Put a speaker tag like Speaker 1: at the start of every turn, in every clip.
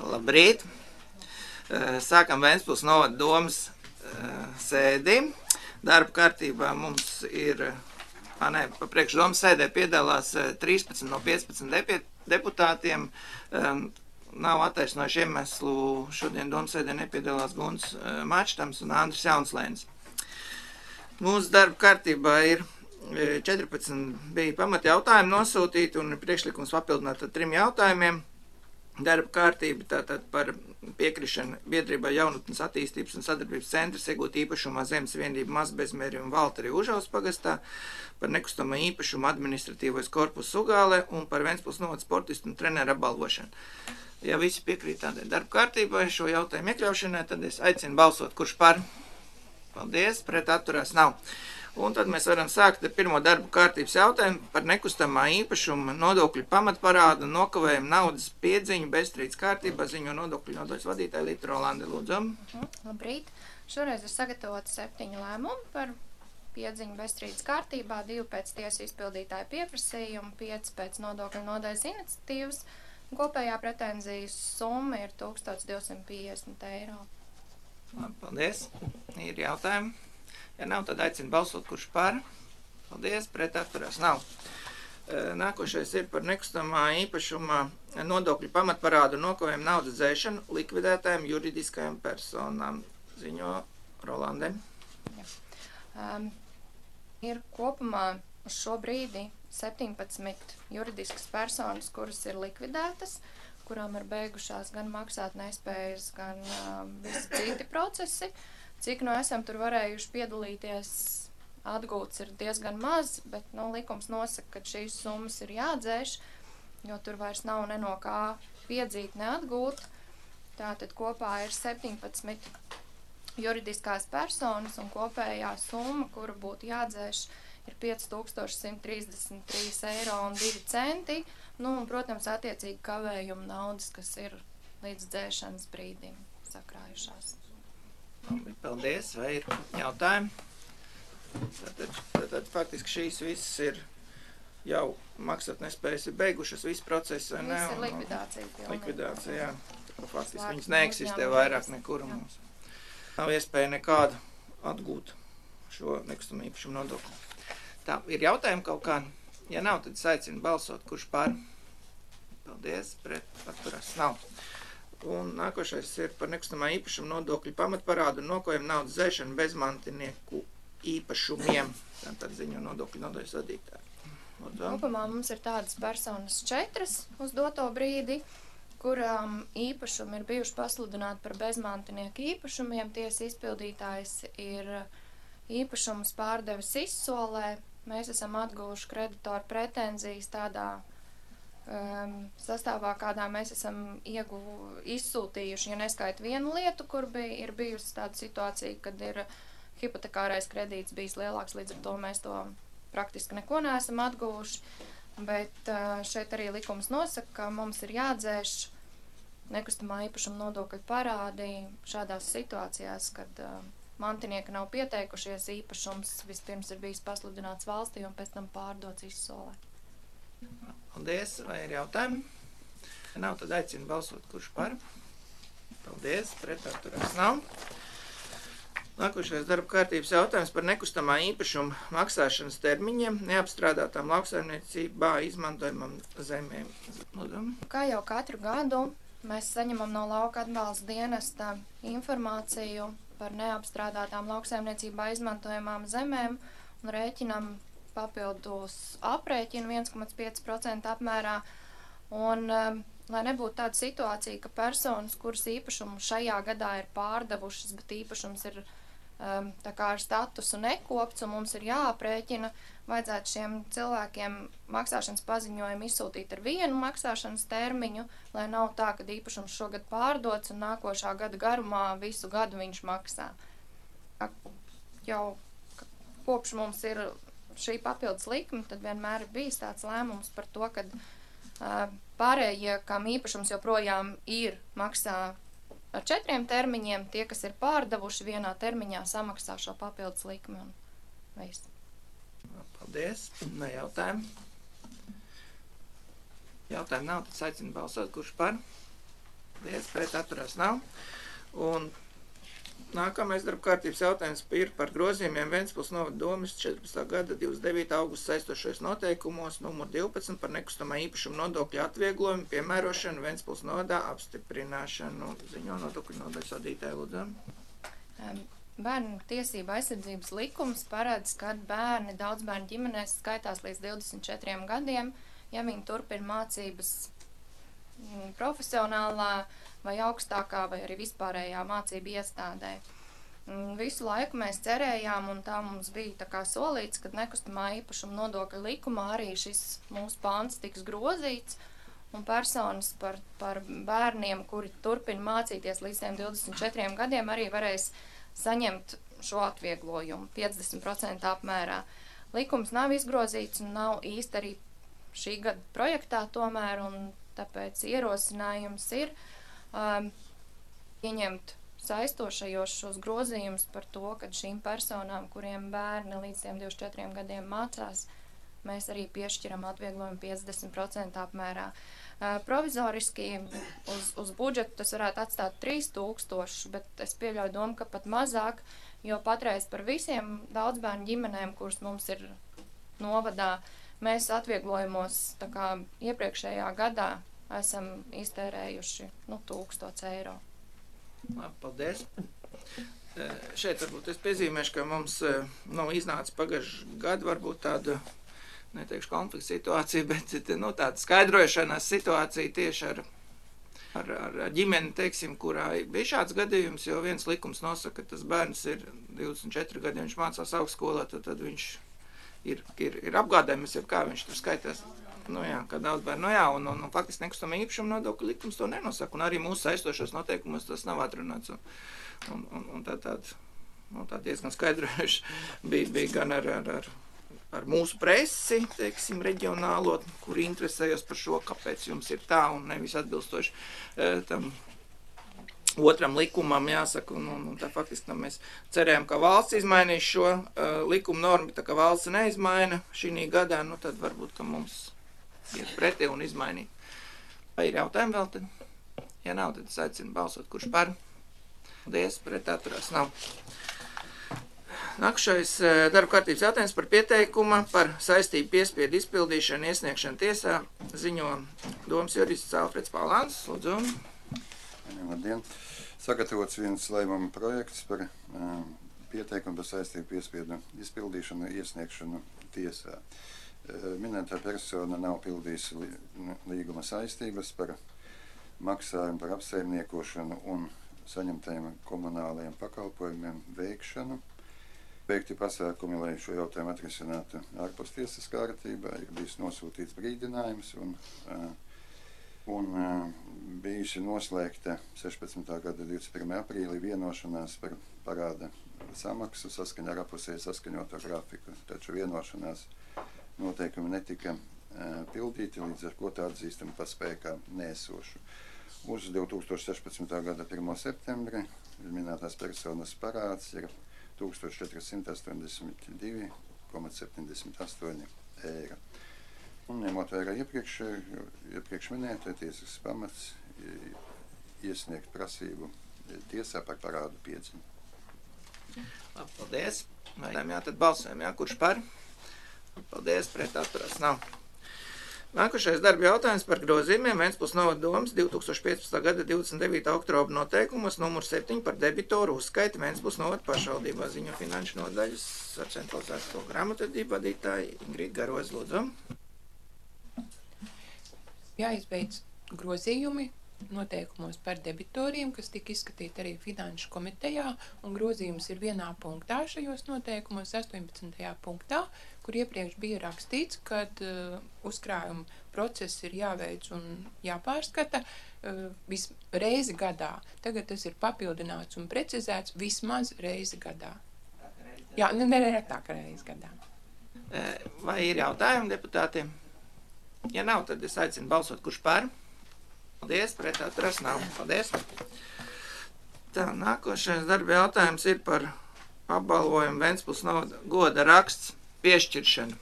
Speaker 1: Labrīt! Sākam Ventspils novada domas sēdi. Darba kārtībā mums ir, priekš domas sēdē piedalās 13 no 15 deputātiem. Nav attaisnojuši iemeslu, šodien domas sēdē nepiedalās Gunts Mačtams un Andris Jaunslēns. Mūsu darba kārtībā ir 14 bija pamata jautājumi nosūtīti un priekšlikums papildināt ar 3 jautājumiem. Darba kārtība tātad par piekrišanu biedrībai Jaunatnes attīstības un sadarbības centrs iegūt īpašumā Zemes vienību Mazbezmeri un Valteri Užavas pagastā, par nekustamā īpašumu administratīvais korpusu Ugālē un par Ventspils novada sportistu un treneru apbalvošanu. Ja visi piekrīt tādai darba kārtībai šo jautājumu iekļaušanai, tad es aicinu balsot, kurš par. Paldies, pret atturās nav. Un tad mēs varam sākt ar pirmo darbu kārtības jautājumu par nekustamā īpašuma nodokļu pamatparādu nokavējumu naudas piedziņu bezstrīdus kārtībā ziņo nodokļu nodaļas vadītāja Līta Rolande, lūdzu.
Speaker 2: Labrīt! Šoreiz ir sagatavoti 7 lēmumi par piedziņu bezstrīdus kārtībā, 2 pēc tiesu izpildītāja pieprasījuma, 5 pēc nodokļu nodaļas iniciatīvas. Kopējā pretenzijas summa ir 1250 eiro.
Speaker 1: Paldies! Ir jautājumi? Ja nav, tad aicinu balsot, kurš par. Paldies, pret atturās nav. Nākošais ir par nekustamā īpašumā nodokļu pamatparādu nokavējumu naudas dzēšanu likvidētājiem juridiskajām personām. Ziņo Rolande.
Speaker 2: Ir kopumā uz šo brīdi 17 juridiskas personas, kuras ir likvidētas, kurām ir beigušās gan maksāt nespējas, gan visi citi procesi. Cik esam tur varējuši piedalīties, atgūts ir diezgan maz, bet likums nosaka, ka šīs summas ir jādzēš, jo tur vairs nav ne no kā piedzīt, ne atgūt. Tātad kopā ir 17 juridiskās personas un kopējā summa, kura būtu jādzēš, ir 5133 eiro un 2 centi. Un, protams, attiecīgi kavējuma naudas, kas ir līdz dzēšanas brīdim sakrājušās.
Speaker 1: Paldies, vai ir jautājumi? Tātad faktiski šīs visas ir jau maksāt nespējas ir beigušas, visi procesi, vai ne?
Speaker 2: Viss ir likvidācija.
Speaker 1: Likvidācija, jā. Faktiski viņas neeksistē vairāk nekur mums. Nav iespēja nekādu atgūt šo nekustamā īpašuma nodokli. Tā, ir jautājumi kaut kā? Ja nav, tad es aicinu balsot, kurš par. Paldies, pret atturās nav. Un nākošais ir par nekustamā īpašuma nodokļu pamatparādu un nokavējumu naudas dzēšanu bezmantinieku īpašumiem. Tātad ziņo nodokļu nodaļas vadītāji.
Speaker 2: Kopumā mums ir tādas personas 4 uz doto brīdi, kurām īpašumi ir bijuši pasludināti par bezmantinieku īpašumiem. Tiesa izpildītājs ir īpašumus pārdevis izsolē. Mēs esam atguvuši kreditoru pretenzijas tādā sastāvā, kādā mēs esam izsūtījuši, ja neskaita vienu lietu, kur ir bijusi tāda situācija, kad ir hipotekārais kredīts bijis lielāks, līdz ar to mēs to praktiski neko neesam atguvuši. Bet šeit arī likums nosaka, ka mums ir jādzēš nekustamā īpašuma nodokļu parādi šādās situācijās, kad mantinieki nav pieteikušies, īpašums vispirms ir bijis pasludināts valstī un pēc tam pārdots izsolē.
Speaker 1: Paldies, vai ir jautājumi? Ja nav, tad aicinu balsot, kurš par. Paldies, pret atturās nav. Nākošais darba kārtības jautājums par nekustamā īpašuma maksāšanas termiņiem neapstrādātām lauksaimniecībā izmantojamām zemēm.
Speaker 2: Kā jau katru gadu mēs saņemam no lauka atbalsta dienesta informāciju par neapstrādātām lauksaimniecībā izmantojamām zemēm un rēķinam papildus aprēķinu 1,5% apmērā. Un, lai nebūtu tāda situācija, ka personas, kuras īpašumu šajā gadā ir pārdevušas, bet īpašums ir tā kā ar statusu nekopts un mums ir jāaprēķina, vajadzētu šiem cilvēkiem maksāšanas paziņojumu izsūtīt ar vienu maksāšanas termiņu, lai nav tā, ka īpašums šogad pārdots un nākošā gada garumā visu gadu viņš maksā. Jau kopš mums ir šī papildus likme, tad vienmēr ir bijis tāds lēmums par to, ka pārējie, kam īpašums joprojām ir, maksā ar 4 termiņiem, tie, kas ir pārdevuši vienā termiņā, samaksā šo papildus likmi un viss.
Speaker 1: Paldies, ne jautājumi. Jautājumu nav, tad aicinu balsot, kurš par. Paldies. Paldies, pret atturās nav. Un nākamais darba kārtības jautājums ir par grozījumiem Ventspils novada domes 14. gada 29. augusta saistošais noteikumos numur 12 par nekustamā īpašuma nodokļu atvieglojumu piemērošanu Ventspils novadā apstiprināšanu. Ziņo nodokļu nodaļas vadītāja lūdzu.
Speaker 2: Bērnu tiesību aizsardzības likums paredz, ka bērni daudzbērnu ģimenēs skaitās līdz 24 gadiem, ja viņi turpina mācības profesionālā vai augstākā vai arī vispārējā mācību iestādē. Visu laiku mēs cerējām, un tā mums bija tā kā solīts, ka nekustamā īpašuma nodokļa likumā arī šis mūsu pāns tiks grozīts, un personas par bērniem, kuri turpina mācīties līdz 24 gadiem, arī varēs saņemt šo atvieglojumu 50% apmērā. Likums nav izgrozīts un nav īsti arī šī gada projektā tomēr, un tāpēc ierosinājums ir pieņemt saistošajos šos grozījumus par to, ka šīm personām, kuriem bērni līdz 24 gadiem mācās, mēs arī piešķiram atvieglojumu 50% apmērā. Provizoriski uz budžetu tas varētu atstāt 3000, bet es pieļauju domu, ka pat mazāk, jo patreiz par visiem daudzbērnu ģimenēm, kuras mums ir novadā, mēs atvieglojumos tā kā iepriekšējā gadā esam iztērējuši 1000 eiro.
Speaker 1: Labi, paldies. Šeit varbūt es piezīmēšu, ka mums iznāca pagājušā gada varbūt tāda, neteikšu konflikta situācija, bet tāda skaidrošanās situācija tieši ar ģimeni, teiksim, kurā bija šāds gadījums, jo viens likums nosaka, ka tas bērns ir 24 gadi, viņš mācās augstskolā, tad viņš ir apgādājums, kā viņš tur skaitās. Kā daudz bērnu, un faktiski nekustamā īpašuma nodokļu likums to nenosaka, un arī mūsu saistošos noteikumos tas nav atrunāts. Un tā diezgan skaidrojuši bija gan ar mūsu presi, teiksim, reģionālo, kuri interesējas par šo, kāpēc jums ir tā, un nevis atbilstoši tam otram likumam, jāsaka, un tā faktiski mēs cerējām, ka valsts izmainīs šo likuma normu, tā kā valsts neizmaina šī gadā, tad varbūt, ka mums iet pretī un izmainīt. Vai ir jautājumi vēl tad? Ja nav, tad es aicinu balsot, kurš par. Paldies, pret atturās nav. Nākušais darba kārtības jautājums par pieteikuma par saistību piespiedu izpildīšanu iesniegšanu tiesā ziņo domas jurists Alfreds Pālāns. Lūdzu.
Speaker 3: Labdien. Sagatavots viens lēmuma projekts par pieteikumu par saistību piespiedu izpildīšanu iesniegšanu tiesā. Minētā persona nav pildījusi līguma saistības par maksājumu par apsaimniekošanu un saņemtajiem komunālajiem pakalpojumiem veikšanu. Veikti pasākumi, lai šo jautājumu atrisinātu ārpus tiesas kārtībā, ir bijis nosūtīts brīdinājums un bijusi noslēgta 16. gada 21. aprīlī vienošanās par parāda samaksu saskaņā ar apusēji saskaņoto grafiku, taču vienošanās noteikumi netika pildīti, līdz ar ko tā atzīstam par spēkā neesošu. Uz 2016. gada 1. septembri minētās personas parāds ir 1482,78 eiro. Un ņemot vērā iepriekš minēto tiesas pamats iesniegt prasību tiesā par parādu piedziņu.
Speaker 1: Labi, paldies. Tad balsojam, kurš par? Paldies, pret atturās nav. Nākušais darba jautājums par grozījumiem Ventspils novada domes 2015. gada 29. oktobra noteikumos numur 7 par debitoru uzskaiti Ventspils novada pašvaldībā ziņo finanšu nodaļas ar centralizēto grāmatvedību vadītāju Ingrīdu Garozi, lūdzu.
Speaker 4: Jāizbeidz grozījumi noteikumos par debitoriem, kas tika izskatīti arī finanšu komitejā, un grozījums ir vienā punktā šajos noteikumos, 18. punktā, kur iepriekš bija rakstīts, kad uzkrājuma process ir jāveic un jāpārskata reizi gadā. Tagad tas ir papildināts un precizēts vismaz reizi gadā. Jā, neretāk reizi gadā.
Speaker 1: Vai ir jautājumi deputātiem? Ja nav, tad es aicinu balsot, kurš par. Paldies, pret atturās nav. Paldies. Tā, nākošais darba jautājums ir par apbalvojumu Ventspils novada goda raksts piešķiršanu.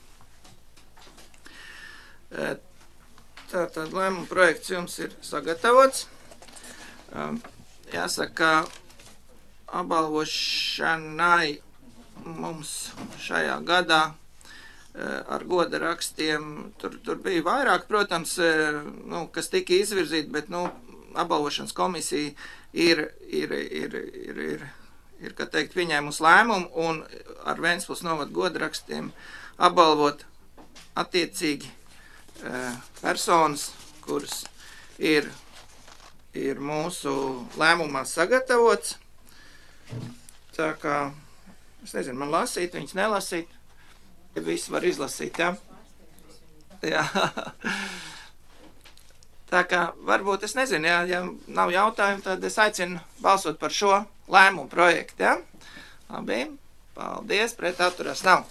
Speaker 1: Tātad lēmuma projekts jums ir sagatavots. Jāsaka, apbalvošanai mums šajā gadā ar goda rakstiem tur bija vairāk, protams, kas tika izvirzīti, bet apbalvošanas komisija ir kā teikt, pieņēmusi lēmumu un ar Ventspils novada goda rakstiem apbalvot attiecīgi personas, kuras ir mūsu lēmumā sagatavots. Tā kā, es nezinu, man lasīt, viņas nelasīt. Visi var izlasīt, jā? Jā. Tā kā, varbūt, es nezinu, ja nav jautājumu, tad es aicinu balsot par šo lēmumu projektu, jā? Labi, paldies, pret atturās nav.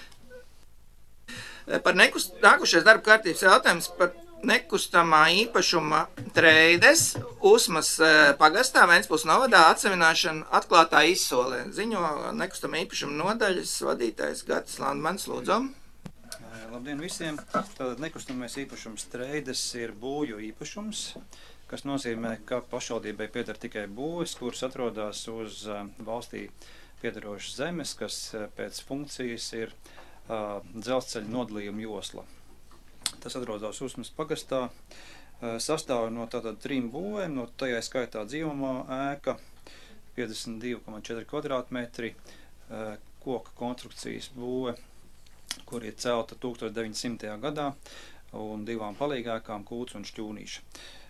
Speaker 1: Par nākušais darba kārtības jautājums par nekustamā īpašuma treides Usmas pagastā Ventspils novadā atsevināšana atklātā izsolē. Ziņo nekustamā īpašuma nodaļas vadītājs Gatis Landmans, lūdzu.
Speaker 5: Labdien visiem! Tātad nekustamais īpašums treides ir būju īpašums, kas nozīmē, ka pašvaldībai pieder tikai būves, kuras atrodas uz valstī piederošas zemes, kas pēc funkcijas ir dzelzceļa nodalījuma josla. Tas atrodas Usmas pagastā, sastāv no tātad 3 būvēm, no tajā skaitā dzīvamā ēka, 52,4 kvadrātmetri, koka konstrukcijas būve, kur ir celta 1900. gadā, un 2 palīgākām Kūts un Šķūnīša.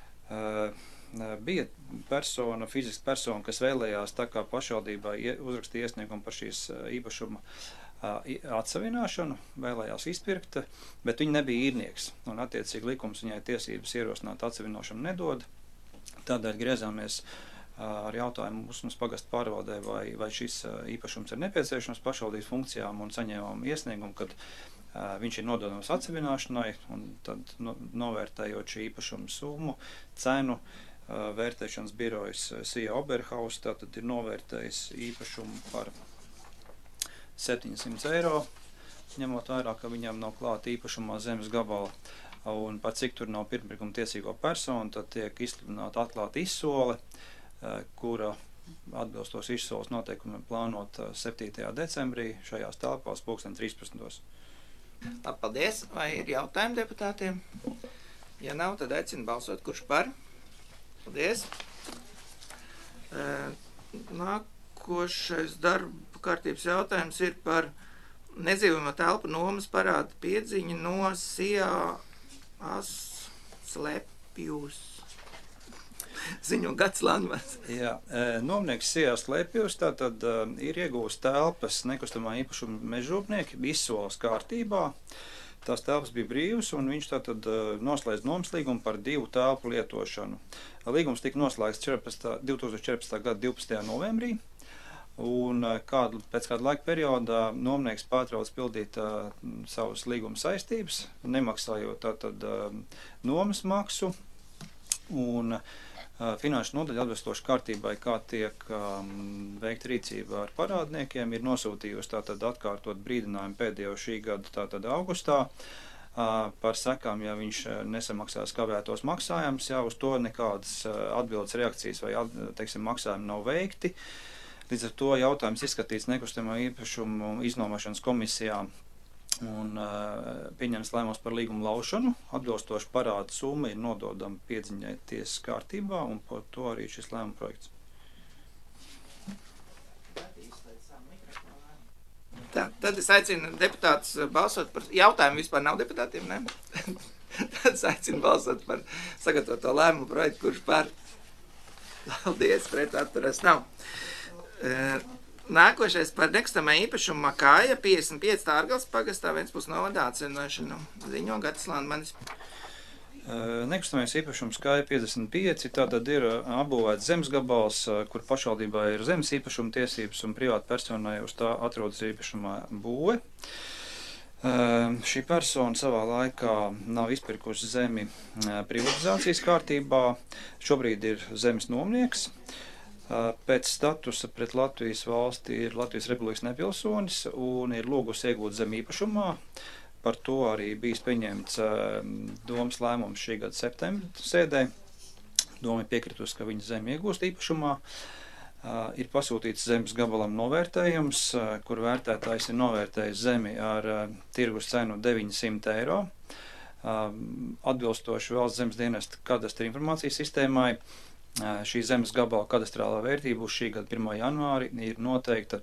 Speaker 5: Bija persona, fiziska persona, kas vēlējās tā kā pašvaldībā uzrakstīja iesniegumu par šīs īpašuma atsavināšanu, vēlējās izpirkt, bet viņa nebija īrnieks, un attiecīgi likums viņai tiesības ierosināt atsavināšanu nedod. Tādēļ griezāmies ar jautājumu Usmas pagasta pārvaldē, vai šis īpašums ir nepieciešams pašvaldības funkcijām, un saņēmām iesniegumu, kad viņš ir nododams atsavināšanai, un tad novērtējot šī īpašuma summu, cenu, vērtēšanas birojas Sija Oberhaus, tātad ir novērtējis īpašumu par 700 eiro, ņemot vairāk, ka viņam nav klāta īpašumā zemes gabala, un par cik tur nav pirmpirkuma tiesīgo personu, tad tiek izsludināta atklāta izsole, kura atbilstoši izsoles noteikumiem plānot 7. decembrī šajās telpās 13.
Speaker 1: Paldies! Vai ir jautājumi deputātiem? Ja nav, tad aicinu balsot, kurš par. Paldies! Nākošais darba kārtības jautājums ir par nedzīvojamo telpu nomas parāda piedziņu no Sijā Slepjus. Ziņo Gatis Landmans.
Speaker 5: Jā, nomnieks Sijā Slepjus tātad ir iegūst telpas nekustamā īpašuma mežrūpnieki izsoles kārtībā. Tās telpas bija brīvas, un viņš tātad noslēdz nomas līgumu par 2 telpu lietošanu. Līgums tika noslēgts 2014. gada 12. novembrī. Un pēc kāda laika periodā nomnieks pārtrauc pildīt savas līguma saistības, nemaksājot tātad nomas maksu, un finanšu nodaļa atbilstoši kārtībai, kā tiek veikta rīcība ar parādniekiem, ir nosūtījusi tātad atkārtot brīdinājumu pēdējo šī gada tātad augustā par sekām, ja viņš nesamaksās kavētos maksājumus, ja uz to nekādas atbildes reakcijas vai, teiksim, maksājumi nav veikti. Līdz ar to jautājums izskatīts nekustamā īpašumu iznomošanas komisijā un pieņems lēmums par līgumu laušanu. Atbilstoši parāda summa ir nododama piedziņai tiesas kārtībā, un par to arī šis lēmuma projekts.
Speaker 1: Tā, tad es aicinu deputātus balsot par jautājumu. Vispār nav deputātiem, ne? Tad es aicinu balsot par sagatavoto lēmumu projektu, kurš par. Paldies, pret atturās nav. Nākošais par nekustamā īpašumu Makāja 55 Tārgals pagastā Ventspils novadā atsevināšanu. Ziņo Gatis Landmanis.
Speaker 5: Nekustamais īpašums Kāja 55, tātad ir apbūvēts zemes gabals, kur pašvaldībā ir zemes īpašuma tiesības un privāta personai uz tā atrodas īpašumā būve. Šī persona savā laikā nav izpirkusi zemi privatizācijas kārtībā, šobrīd ir zemes nomnieks. Pēc statusa pret Latvijas valsti ir Latvijas Republikas nepilsonis un ir lūgusi iegūt zemi īpašumā. Par to arī bijis pieņemts domas lēmums šī gada septembra sēdē. Doma ir piekritusi, ka viņa zemi iegūst īpašumā. Ir pasūtīts zemes gabalam novērtējums, kur vērtētājs ir novērtējis zemi ar tirgus cenu 900 eiro. Atbilstoši Valsts zemes dienesta kadastra informācijas sistēmai, šī zemes gabala kadastrālā vērtība uz šī gada 1. janvāri ir noteikta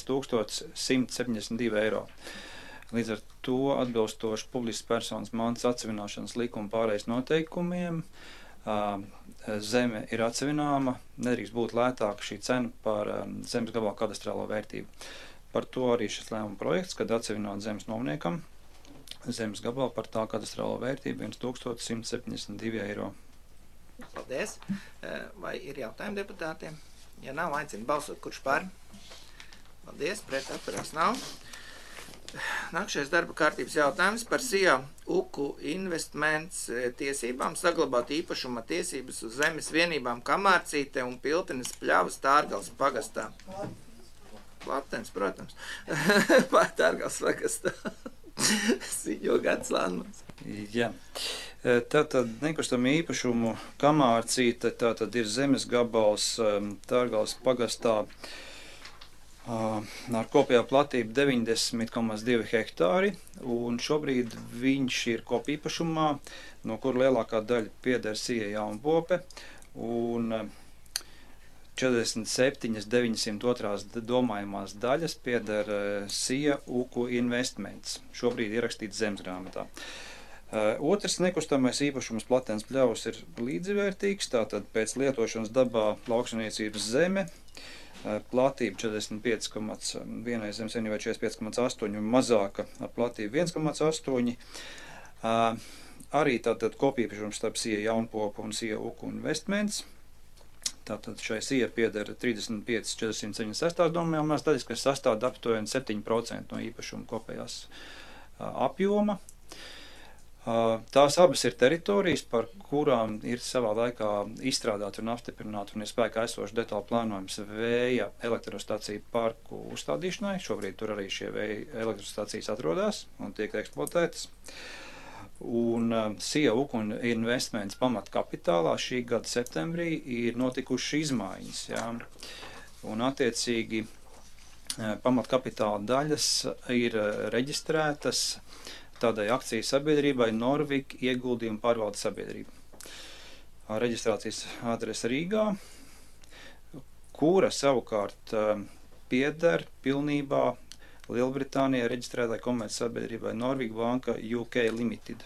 Speaker 5: 1172 eiro. Līdz ar to atbilstoši publiskas personas mantas atsevināšanas likuma pārējais noteikumiem, zeme ir atsevināma, nedrīkst būt lētāka šī cena par zemes gabala kadastrālo vērtību. Par to arī šis lēmuma projekts, kad atsevināt zemes nomniekam zemes gabalu par tā kadastrālo vērtību 1172 eiro.
Speaker 1: Paldies. Vai ir jautājumi deputātiem? Ja nav, aicinu balsot, kurš par? Paldies, pret atturās nav. Nākšais darba kārtības jautājums par SIA UKU Investments tiesībām saglabāt īpašuma tiesības uz zemes vienībām Kamārcīte un Piltenes pļavas Tārgals pagastā. Platens, protams. Tārgals pagastā. Siņo gads lānums.
Speaker 5: Jā. Tātad nekustamā īpašumu Kamārcīte, tātad ir zemes gabals Tārgals pagastā ar kopējā platību 90,2 hektāri, un šobrīd viņš ir kopīpašumā, no kur lielākā daļa pieder SIA Jaunpope, un 47,902 domājumās daļas pieder SIA UKU Investments. Šobrīd ierakstīts zemesgrāmatā. Otrs nekustamais īpašums Platens pļavas ir līdzvērtīgs, tātad pēc lietošanas dabā lauksaimniecības zeme, platība 45,1 zemes vienībai 45,8 un mazāka ar platību 1,8. Arī tātad kopīpašums starp SIA Jaunpopu un SIA UKU Investments. Tātad šai SIA pieder 35,476 domājumās daļas, kas sastāv aptuveni 7% no īpašuma kopējās apjoma. Tās abas ir teritorijas, par kurām ir savā laikā izstrādāti un apstiprināti un ir spēkā esoši detāli plānojums vēja elektrostaciju parku uzstādīšanai. Šobrīd tur arī šie vēja elektrostacijas atrodas un tiek eksploatētas. Un SIA UKU Investments pamatkapitālā šī gada septembrī ir notikušas izmaiņas. Jā. Un attiecīgi pamatkapitāla daļas ir reģistrētas tādai akciju sabiedrībai Norvik ieguldījuma pārvaldes sabiedrība. Reģistrācijas adrese Rīgā, kura savukārt pieder pilnībā Lielbritānijā reģistrētai komercsabiedrībai Norvik Banka UK Limited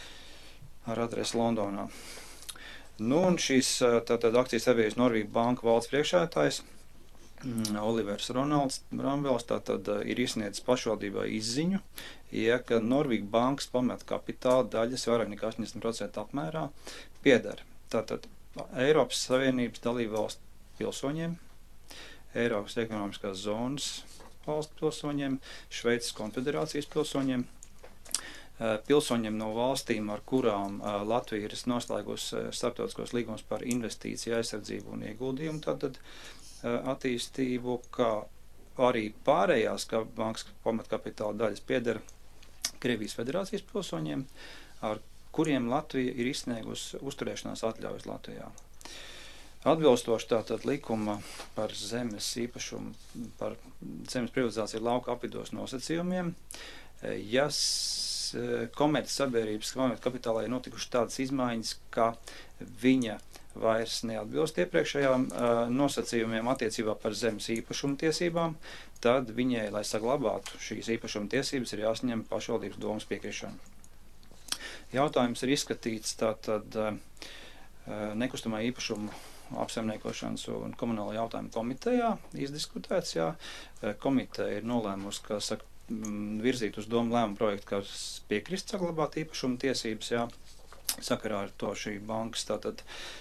Speaker 5: ar adresi Londonā. Nu, un šīs tātad akcijas sabiedrības Norvik Banka valdes priekšsēdētājs Olivers Ronalds Brambels tātad ir izsniedzis pašvaldībai izziņu, ka Norvik bankas pamatkapitāla daļas vairāk nekā 80% apmērā pieder tātad Eiropas Savienības dalību valstu pilsoņiem, Eiropas ekonomiskās zonas valstu pilsoņiem, Šveices konfederācijas pilsoņiem, pilsoņiem no valstīm, ar kurām Latvija ir noslēgusi starptautiskos līgumus par investīciju aizsardzību un ieguldījumu tātad attīstību, kā arī pārējās bankas pamatkapitāla daļas pieder Krievijas federācijas pilsoņiem, ar kuriem Latvija ir izsniegusi uzturēšanās atļaujas Latvijā. Atbilstoši tātad likuma par zemes īpašumu, par zemes privatizāciju lauka apvidos nosacījumiem, ja komercsabiedrības kapitālā ir notikušas tādas izmaiņas, ka viņa vairs neatbilst iepriekšējām nosacījumiem attiecībā par zemes īpašuma tiesībām, tad viņai, lai saglabātu šīs īpašuma tiesības, ir jāsaņem pašvaldības domas piekrišana. Jautājums ir izskatīts tātad nekustamā īpašuma apsaimniekošanas un komunālo jautājumu komitejā, izdiskutēts, jā. Komiteja ir nolēmusi, ka virzīt uz domu lēmumu projektu, kas piekrist saglabāt īpašuma tiesības, jā. Sakarā ar to šī bankas tātad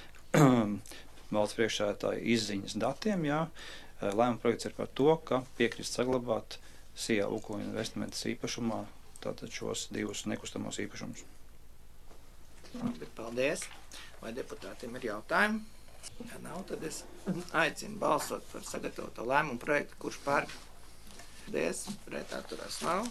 Speaker 5: valsts priekšsēdētāja izziņas datiem, jā. Lēmuma projekts ir par to, ka piekrist saglabāt SIA UKU Investments īpašumā tātad šos divus nekustamos īpašumus.
Speaker 1: Paldies. Vai deputātiem ir jautājumi? Ja nav, tad es aicinu balsot par sagatavoto lēmumu projektu, kurš par. Paldies, pret atturās nav.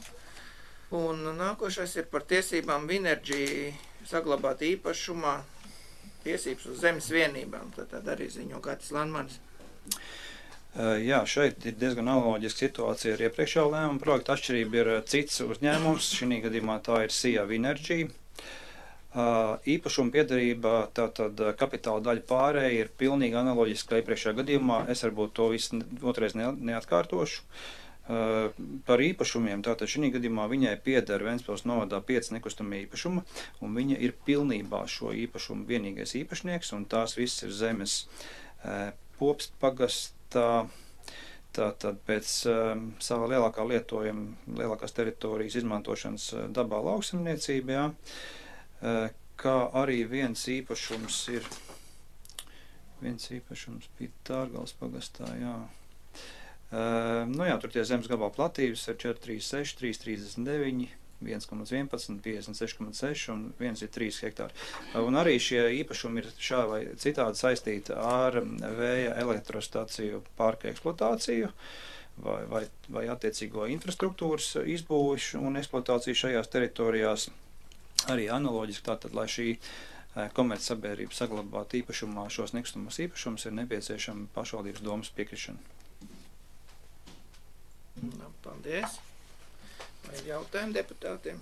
Speaker 1: Un nākošais ir par tiesībām Vinerģī saglabāt īpašumā tiesības uz zemes vienībām. Tad arī ziņo Gatis Landmanis.
Speaker 5: Jā, šeit ir diezgan analoģiska situācija ar iepriekšējo lēmumu projektu. Atšķirība ir cits uzņēmums, šī gadījumā tā ir Sija Energy. Īpašuma piederība, tātad kapitāla daļa pārēja ir pilnīgi analoģiska iepriekšējā gadījumā. Es varbūt to visu otrais neatkārtošu. Par īpašumiem, tātad šī gadījumā viņai pieder Ventspils novadā 5 nekustamie īpašuma, un viņa ir pilnībā šo īpašumu vienīgais īpašnieks, un tās viss ir zemes Popst pagastā, tātad pēc sava lielākā lietojuma, lielākās teritorijas izmantošanas dabā lauksaimniecībā, kā arī viens īpašums bija Tārgales pagastā, jā. Tur tie zemes gabala platības ir 436, 339, 1,11, 56,6 un 1 ir 3 hektāri. Un arī šie īpašumi ir šā vai citādi saistīti ar vēja elektrostaciju pārka eksploatāciju vai attiecīgo infrastruktūras izbūvi un eksploatāciju šajās teritorijās. Arī analoģiski tātad, lai šī komercsabiedrība saglabātu īpašumā šos nekustamos īpašumus, ir nepieciešama pašvaldības domas piekrišana.
Speaker 1: Paldies. Vai ir jautājumi deputātiem?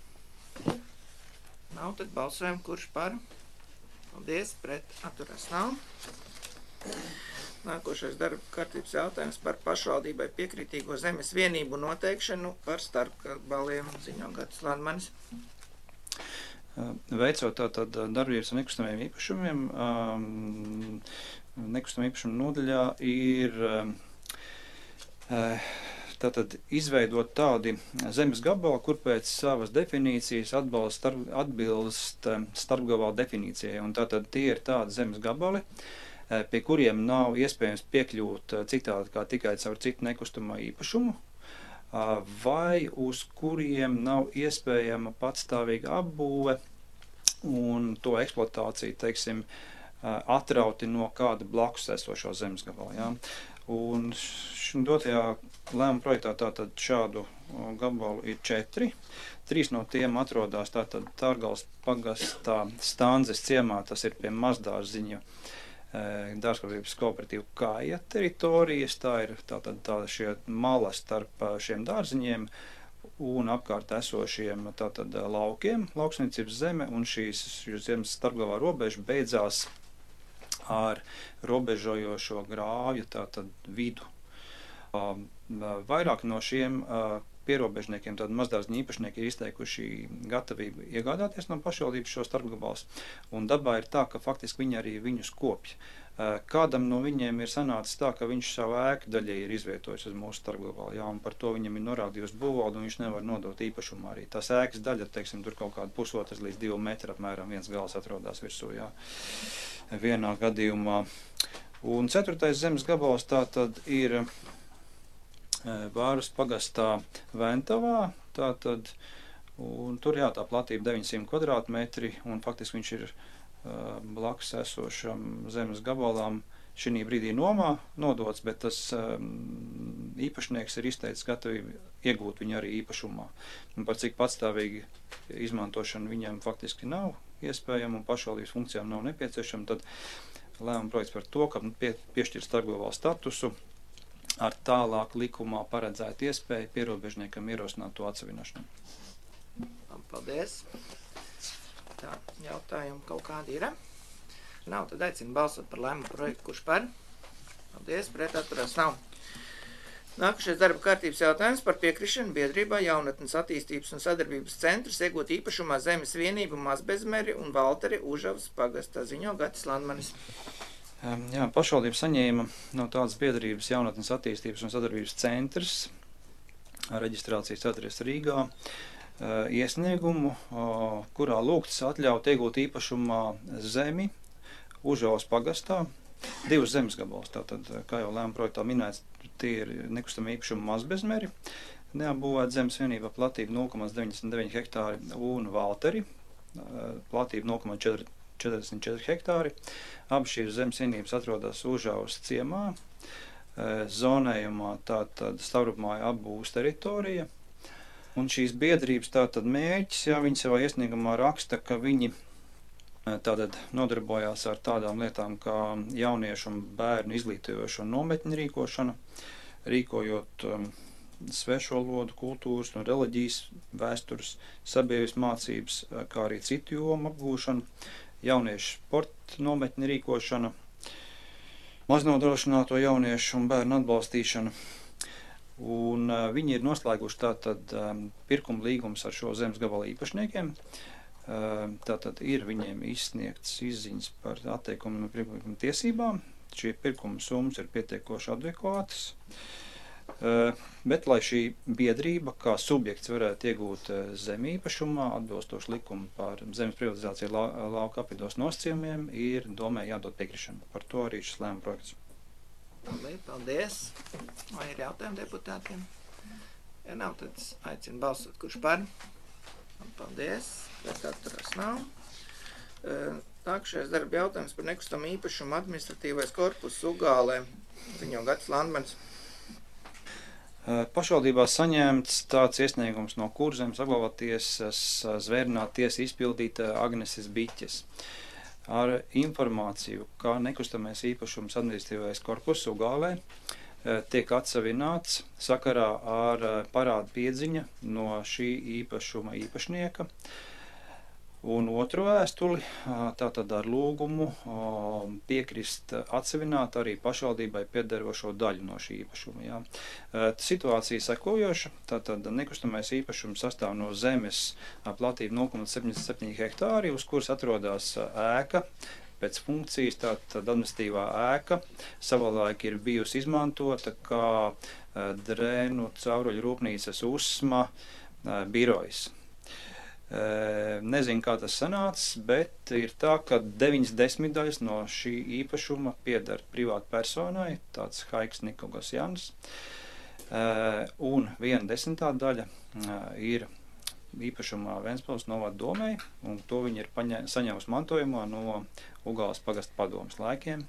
Speaker 1: Nav, tad balsojam, kurš par. Paldies, pret, atturās nav. Nākošais darba kārtības jautājums par pašvaldībai piekritīgo zemes vienību noteikšanu par starpgabaliem, ziņo Gatis Landmanis.
Speaker 5: Veicot tātad darbības ar nekustamiem īpašumiem, nekustamā īpašuma nodaļā ir tātad izveidot tādi zemes gabali, kur pēc savas definīcijas atbilst starpgabala definīcijai. Un tātad tie ir tādi zemes gabali, pie kuriem nav iespējams piekļūt citādi kā tikai caur citu nekustamā īpašumu, vai uz kuriem nav iespējama patstāvīga apbūve un to eksploatācija, teiksim, atrauti no kāda blakus esošo zemes gabala. Ja? Un dotajā lēmuma projektā tātad šādu gabalu ir 4. 3 no tiem atrodas tātad Tārgales pagastā Stanzes ciemā, tas ir pie Mazdārziņa dārzkopības kooperatīva Kāja teritorijas, tā ir tātad šie mala starp šiem dārziņiem un apkārt esošiem tātad laukiem, lauksniecības zeme, un šīs zemes starpgalvā robeža beidzās ar robežojošo grāvju tātad vidu. Vairāk no šiem pierobežniekiem, tad mazdārziņu īpašnieki ir izteikuši gatavību iegādāties no pašvaldības šo starpgabals, un dabā ir tā, ka faktiski viņi arī viņus kopj. Kādam no viņiem ir sanācis tā, ka viņš savu ēku daļai ir izvietojis uz mūsu starpgabalu, jā, un par to viņam ir norādījusi būvvalde, un viņš nevar nodot īpašumu arī. Tās ēkas daļa, teiksim, tur kaut kādu 1,5 līdz 2 metru apmēram viens gals atrodas virsū, jā, vienā gadījumā. Un 4. zemes gabals tātad ir Vāras pagastā Ventavā, tātad, un tur jā, tā platība 900 kvadrātmetri, un faktiski viņš ir blakus esošam zemes gabalām šī brīdī nomā nodots, bet tas īpašnieks ir izteicis gatavību iegūt viņu arī īpašumā. Un par cik patstāvīgi izmantošana viņam faktiski nav iespējama un pašvaldības funkcijām nav nepieciešama, tad lēmuma projekts par to, ka piešķir starpgabalu statusu ar tālāk likumā paredzētu iespēju pierobežniekam ierosināt to atsevināšanu.
Speaker 1: Paldies. Tā, jautājumi kaut kādi ir? Nav, tad aicinu balsot par lēmumu projektu, kurš par. Paldies, pret atturās nav. Nākošais darba kārtības jautājums par piekrišanu biedrībā Jaunatnes attīstības un sadarbības centrs iegūt īpašumā zemes vienību Mazbezmeri un Valteri Užavas pagastā, ziņo Gatis Landmanis.
Speaker 5: Jā, pašvaldība saņēma no tādas biedrības Jaunatnes attīstības un sadarbības centrs, reģistrācijas centrs Rīgā, iesniegumu, kurā lūgts atļaut iegūt īpašumā zemi Užavas pagastā, 2 zemes gabals. Tātad, kā jau lēmuma projektā minēts, tie ir nekustami īpašumi Mazbezmeri, neapbūvēta zemes vienībā platība 0,99 hektāri un Valteri, platība 0,44 hektāri. Abas šīs zemes vienības atrodas Užavas ciemā, zonējumā tātad Stavrupmāja apbūves teritorija. Un šīs biedrības tātad mērķis, jā, viņi savā iesniegumā raksta, ka viņi Tātad nodarbojās ar tādām lietām kā jauniešu un bērnu izglītojošanu nometņu rīkošanu, rīkojot svešvalodu, kultūras un reliģijas, vēstures, sabiedrības mācības, kā arī citu jomu apgūšanu, jauniešu sporta nometņu rīkošana, maznodrošināto jauniešu un bērnu atbalstīšana. Un viņi ir noslēguši tātad pirkuma līgumus ar šo zemes gabalu īpašniekiem. Tātad ir viņiem izsniegtas izziņas par atteikumu no pirkuma tiesībām. Šie pirkuma summas ir pietiekoši adekvātas. Bet, lai šī biedrība kā subjekts varētu iegūt zemi īpašumā, atbilstoši likumu par zemes privatizāciju lauka apvidos nosacījumiem, ir domē jādod piekrišana. Par to arī šis lēmuma projekts.
Speaker 1: Paldies. Vai ir jautājumi deputātiem? Ja nav, tad aicinu balsot, kurš par. Paldies. Pret atturās nav. Nākamais darba jautājums par nekustamo īpašumu administratīvais korpus Ugālē. Ziņo Gatis Landmans.
Speaker 5: Pašvaldībā saņemts tāds iesniegums no Kurzemes apgalvotiesas zvērnāt tiesa izpildīta Agneses Biķes ar informāciju, ka nekustamais īpašums administratīvais korpus Ugālē tiek atsavināts sakarā ar parādu piedziņa no šī īpašuma īpašnieka. Un otru vēstuli, tātad ar lūgumu piekrist atsevināt arī pašvaldībai piederošo daļu no šī īpašuma. Jā. Situācija sekojoša, tātad nekustamais īpašums sastāv no zemes platība 0,77 hektāri, uz kuras atrodas ēka. Pēc funkcijas tātad administratīvā ēka savulaik ir bijusi izmantota kā drēnu cauruļu rūpnīcas USMA birojas. Nezinu, kā tas sanācis, bet ir tā, ka 9/10 no šī īpašuma pieder privāta personai, tāds Haiks Nikogasjans, un 1/10 daļa ir īpašumā Ventspils novada domei, un to viņi ir saņēmusi mantojumā no Ugāles pagasta padomes laikiem.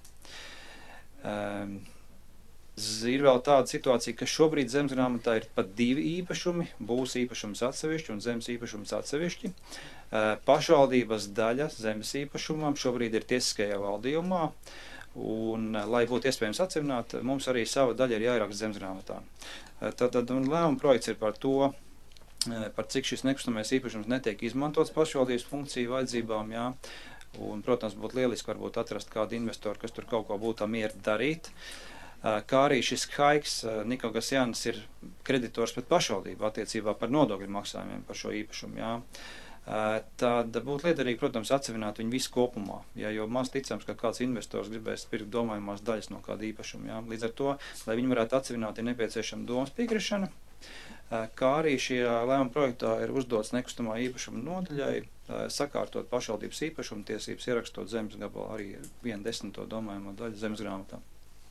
Speaker 5: Ir vēl tāda situācija, ka šobrīd zemesgrāmatā ir pat 2 īpašumi, būs īpašums atsevišķi un zemes īpašums atsevišķi. Pašvaldības daļa zemes īpašumam šobrīd ir tiesiskajā valdījumā, un, lai būtu iespējams atsevināt, mums arī sava daļa ir jāieraksta zemesgrāmatā. Tātad lēmuma projekts ir par to, par cik šis nekustamais īpašums netiek izmantots pašvaldības funkciju vajadzībām, jā. Un, protams, būtu lieliski varbūt atrast kādu investoru, kas tur kaut ko būtu mieru darīt. Kā arī šis Haiks Nikogasjans ir kreditors pret pašvaldību attiecībā par nodokļu maksājumiem par šo īpašumu. Jā. Tad būtu liederīgi, protams, atsevināt viņu visu kopumā, jā, jo maz ticams, ka kāds investors gribēs pirkt domājumās daļas no kāda īpašuma. Jā. Līdz ar to, lai viņi varētu atsevināt, ir nepieciešama domas piekrišana, kā arī šajā lēmuma projektā ir uzdots nekustamā īpašuma nodaļai sakārtot pašvaldības īpašumu tiesības, ierakstot zemes gabalu arī 1/10 domājumā daļu zemesgrāmatā.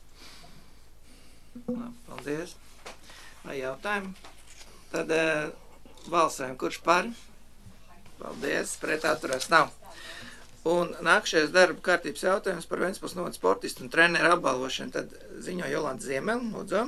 Speaker 1: Paldies. Vai jautājumi? Tad balsojam, kurš par? Paldies, pret atturās nav. Un nākamais darba kārtības jautājums par Ventspils novada sportistu un treneru apbalvošanu. Tad ziņo Jolanta Ziemele, lūdzu.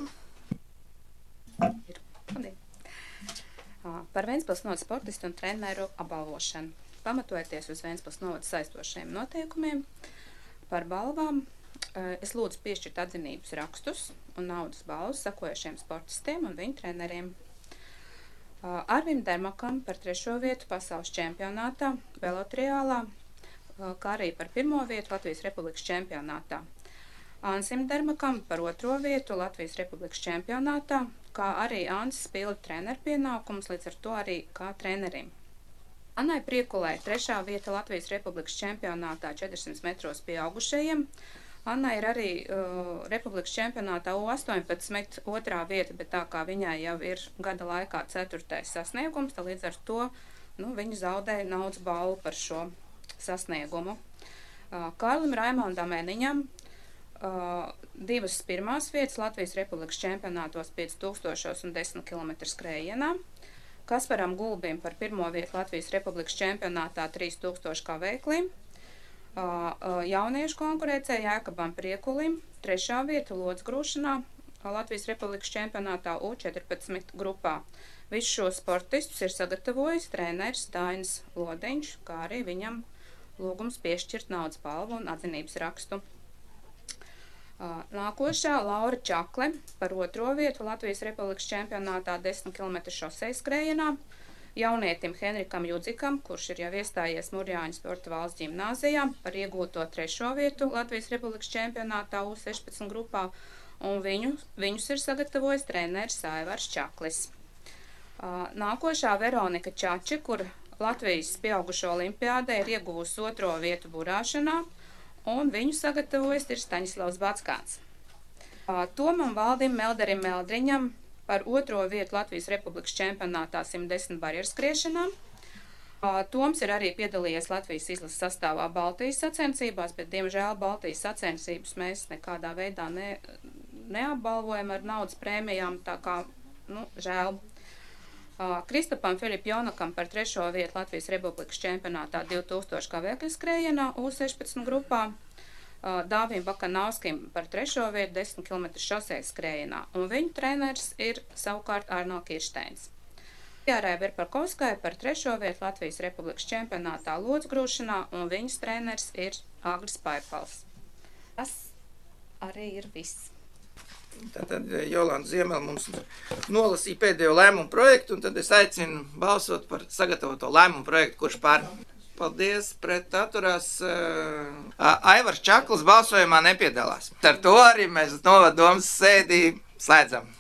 Speaker 6: Par Ventspils novada sportistu un treneru apbalvošanu. Pamatojoties uz Ventspils novada saistošiem noteikumiem par balvām, es lūdzu piešķirt atzinības rakstus un naudas balvas sekojošiem sportistiem un viņu treneriem. Arvim Dermakam par 3. vietu pasaules čempionātā, velotriālā, kā arī par 1. vietu Latvijas Republikas čempionātā. Ansim Dermakam par 2. vietu Latvijas Republikas čempionātā, kā arī Ansis pilda treneru pienākumus, līdz ar to arī kā trenerim. Annai Priekulai 3. vieta Latvijas Republikas čempionātā 400 metros pieaugušajiem. Anna ir arī Republikas čempionātā U18 2. vieta, bet tā kā viņai jau ir gada laikā 4. sasniegums, tad līdz ar to viņa zaudēja naudas balvu par šo sasniegumu. Kārlim Raimondam Eniņam 2. 1. vietas Latvijas Republikas čempionātos 5000 un 10 km skrējienā. Kasparam Gulbim par 1. vietu Latvijas Republikas čempionātā 3000 kā veiklim. Jauniešu konkurencē Jēkabam Priekulim 3. vieta lodes grūšanā Latvijas Republikas čempionātā U14 grupā. Visus šos sportistus ir sagatavojis treneris Dainis Lodiņš, kā arī viņam lūgums piešķirt naudas balvu un atzinības rakstu. Nākošā Laura Čakle par 2. vietu Latvijas Republikas čempionātā 10 km šosejas skrējienā. Jaunietim Henrikam Judzikam, kurš ir jau iestājies Murjāņu sporta valsts ģimnāzijā, par iegūto 3. vietu Latvijas Republikas čempionātā U16 grupā, un viņus ir sagatavojis treneris Aivars Čaklis. Nākošā Veronika Čači, kur Latvijas pieaugušo olimpiādē ir ieguvusi 2. vietu burāšanā, un viņu sagatavojas ir Staņislavs Batskāns. Tomam Valdim Melderim Meldriņam par 2. vietu Latvijas Republikas čempionātā 110 barjeras skriešanā. Toms ir arī piedalījies Latvijas izlases sastāvā Baltijas sacensībās, bet, diemžēl, Baltijas sacensības mēs nekādā veidā neapbalvojam ar naudas prēmijām, tā kā, žēl. Kristapam Filipjonakam par 3. vietu Latvijas Republikas čempionātā 2000 kavēkļu skrējienā U16 grupā, Dāvim Bakanovskim par 3. vietu 10 km šosejas skrējienā, un viņu treneris ir savukārt Arno Kirsteins. Jārai Verpakovskai par 3. vietu Latvijas Republikas čempionātā lodzu grūšanā, un viņas treneris ir Agris Paipals. Tas arī ir viss.
Speaker 1: Tātad Jolanta Ziemele mums nolasīja pēdējo lēmumu projektu, un tad es aicinu balsot par sagatavoto lēmumu projektu, kurš par. Paldies, pret atturās. Aivars Čaklis balsojumā nepiedalās. Ar to arī mēs novada domas sēdī slēdzam.